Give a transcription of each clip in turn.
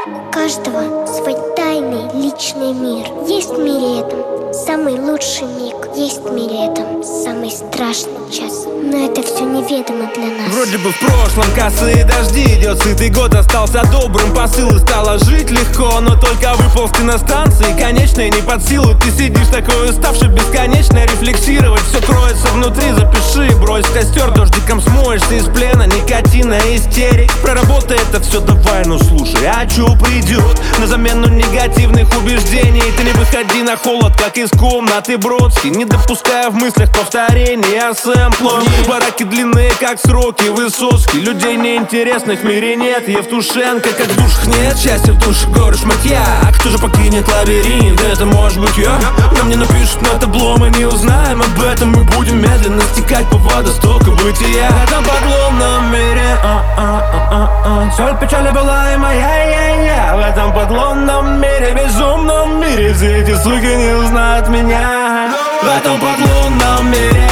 У каждого свой тайный личный мир. Есть в мире этом самый лучший миг. Есть в мире этом самый страшный час. Но это все неведомо для нас. Вроде бы в прошлом косые дожди, идет сытый год, остался добрым посыл и стало жить легко. Но только выполз ты на станции, конечной не под силу. Ты сидишь такой уставший, бесконечно рефлексировать. Все кроется внутри, запиши, брось в костер. Дождиком смоешься из плена, никотина, истерик. Проработай это все, давай, ну слушай, а чё придет на замену негативных убеждений? Ты не выходи на холод, как из комнаты Бродский, не допуская в мыслях повторения сэмплов. Бараки длинные, как сроки Высоцкий. Людей неинтересных в мире нет. Евтушенко, как в душах нет счастья, в душе горы шматья. А кто же покинет лабиринт? Это может быть я. Нам не напишут на табло, мы не узнаем об этом. Мы будем медленно стекать по водостоку бытия. В этом подлунном мире соль печали была и моя. В этом подлунном мире, безумном мире, все эти суки не узнают меня. В этом подлунном мире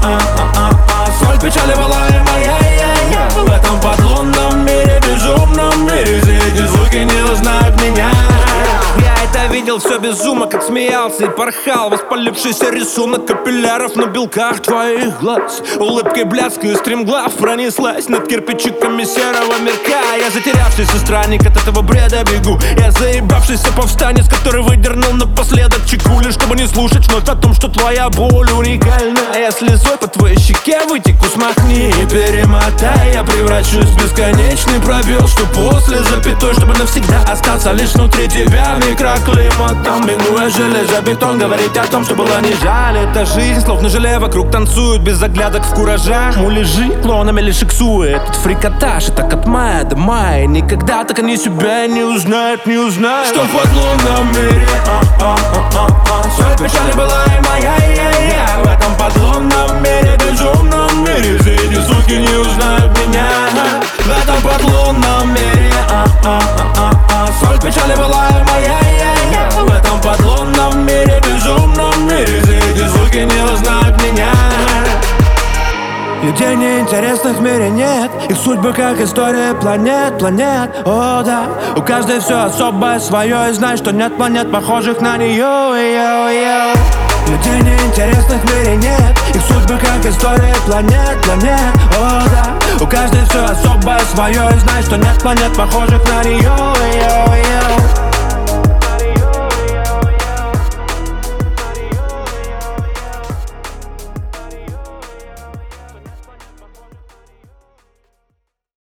соль печали была и моя. В этом подлунном мире, безумном мире, все эти звуки не узнают меня. Я это видел все без ума, как смеялся и порхал. Воспалившийся рисунок капилляров на белках твоих глаз. Улыбкой блядскую стремглав пронеслась над кирпичиками серого мирка. Я затерявшийся странник, от этого бреда бегу. Я заебавшийся повстанец, который выдернул напоследок чекули, чтобы не слушать вновь о том, что твоя боль уникальна. Я слезой по твоей щеке вытеку, смахни и перемотай. Я превращусь в бесконечный пробел, что после запятой, чтобы навсегда остаться лишь внутри тебя. Микроклиматом, минуя железобетон, говорить о том, что было не жаль. Это жизнь, словно желе вокруг танцуют без оглядок в куражах. Муляжи клонами лишь иксует этот фрикотаж. И так от мая до мая никогда так они себя не узнают, не узнают. Что в подлунном мире соль печали была и моя. В этом подлунном мире, безумном мире, все эти суки не узнают меня. В этом подлунном мире соль печали была и моя. В этом подлунном мире, безумном мире, все эти звуки не узнают меня. Людей неинтересных в мире нет. Их судьбы как история планет. О да, у каждой все особое свое. И знай, что нет планет, похожих на нее. Людей неинтересных в мире нет. Их судьбы как история планет. О да, у каждой все особое свое. И знай, что нет планет, похожих на нее.